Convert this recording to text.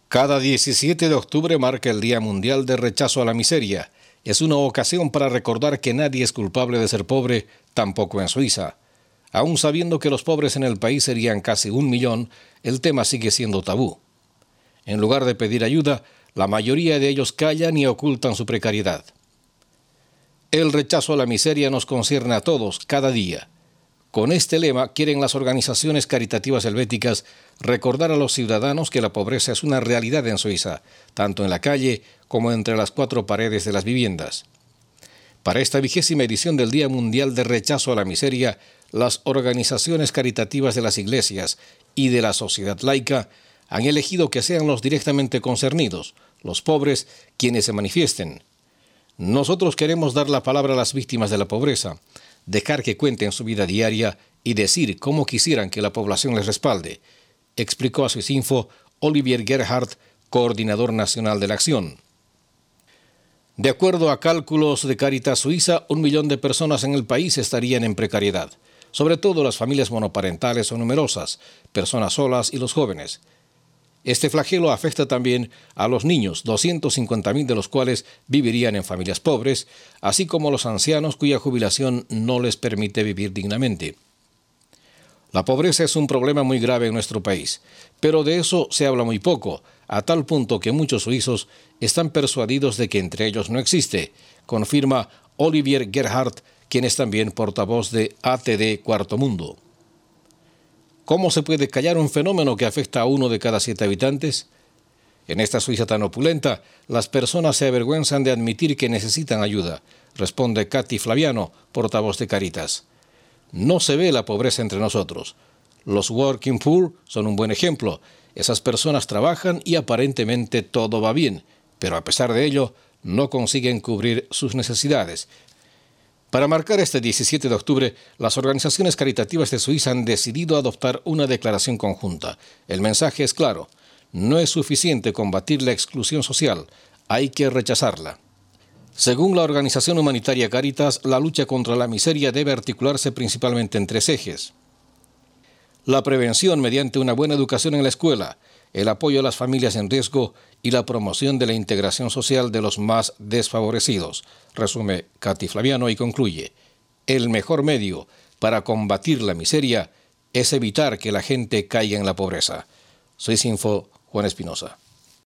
Cada 17 de octubre marca el Día Mundial de Rechazo a la Miseria. Es una ocasión para recordar que nadie es culpable de ser pobre, tampoco en Suiza. Aún sabiendo que los pobres en el país serían casi 1 millón, el tema sigue siendo tabú. En lugar de pedir ayuda, la mayoría de ellos callan y ocultan su precariedad. El rechazo a la miseria nos concierne a todos, cada día. Con este lema quieren las organizaciones caritativas helvéticas recordar a los ciudadanos que la pobreza es una realidad en Suiza, tanto en la calle como entre las 4 paredes de las viviendas. Para esta 20ª edición del Día Mundial de Rechazo a la Miseria, las organizaciones caritativas de las iglesias y de la sociedad laica han elegido que sean los directamente concernidos, los pobres, quienes se manifiesten. Nosotros queremos dar la palabra a las víctimas de la pobreza, dejar que cuenten su vida diaria y decir cómo quisieran que la población les respalde, explicó a Swissinfo Olivier Gerhardt, coordinador nacional de la acción. De acuerdo a cálculos de Cáritas Suiza, 1 millón de personas en el país estarían en precariedad, sobre todo las familias monoparentales o numerosas, personas solas y los jóvenes. Este flagelo afecta también a los niños, 250.000 de los cuales vivirían en familias pobres, así como los ancianos cuya jubilación no les permite vivir dignamente. La pobreza es un problema muy grave en nuestro país, pero de eso se habla muy poco, a tal punto que muchos suizos están persuadidos de que entre ellos no existe, confirma Olivier Gerhardt, quien es también portavoz de ATD Cuarto Mundo. ¿Cómo se puede callar un fenómeno que afecta a 1 de cada 7 habitantes? En esta Suiza tan opulenta, las personas se avergüenzan de admitir que necesitan ayuda, responde Katy Flaviano, portavoz de Caritas. No se ve la pobreza entre nosotros. Los working poor son un buen ejemplo. Esas personas trabajan y aparentemente todo va bien, pero a pesar de ello, no consiguen cubrir sus necesidades. Para marcar este 17 de octubre, las organizaciones caritativas de Suiza han decidido adoptar una declaración conjunta. El mensaje es claro: no es suficiente combatir la exclusión social, hay que rechazarla. Según la organización humanitaria Caritas, la lucha contra la miseria debe articularse principalmente en 3 ejes. La prevención mediante una buena educación en la escuela, el apoyo a las familias en riesgo y la promoción de la integración social de los más desfavorecidos, resume Katy Flaviano y concluye: el mejor medio para combatir la miseria es evitar que la gente caiga en la pobreza. Swissinfo, Juan Espinosa.